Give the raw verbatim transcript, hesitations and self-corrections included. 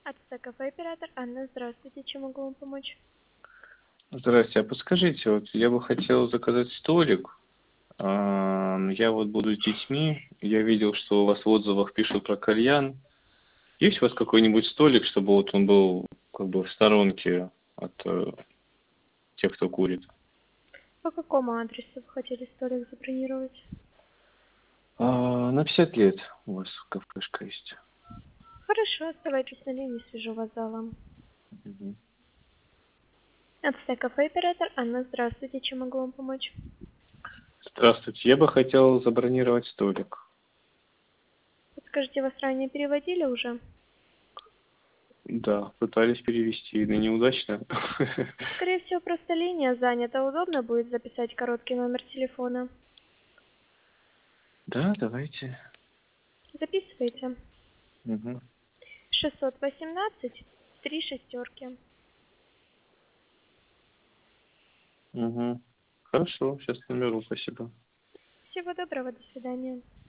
Ацтек кафе оператор Анна, здравствуйте, чем могу вам помочь? Здрасте, а подскажите, вот я бы хотел заказать столик. А, Я вот буду с детьми. Я видел, что у вас в отзывах пишут про кальян. Есть у вас какой-нибудь столик, чтобы вот он был как бы в сторонке от э, тех, кто курит? По какому адресу вы хотели столик забронировать? А, на пятьдесят лет у вас кафешка есть. Хорошо, оставайтесь на линии, свяжу вас с залом. Мгм. Ацтек кафе оператор Анна, здравствуйте, чем могу вам помочь? Здравствуйте, я бы хотел забронировать столик. Подскажите, вас ранее переводили уже? Да, пытались перевести, но неудачно. Скорее всего, просто линия занята. Удобно будет записать короткий номер телефона. Да, давайте. Записывайте. Мгм. шестьсот восемнадцать, три шестерки. Мгм. Хорошо, сейчас наберу, спасибо. Всего доброго, до свидания.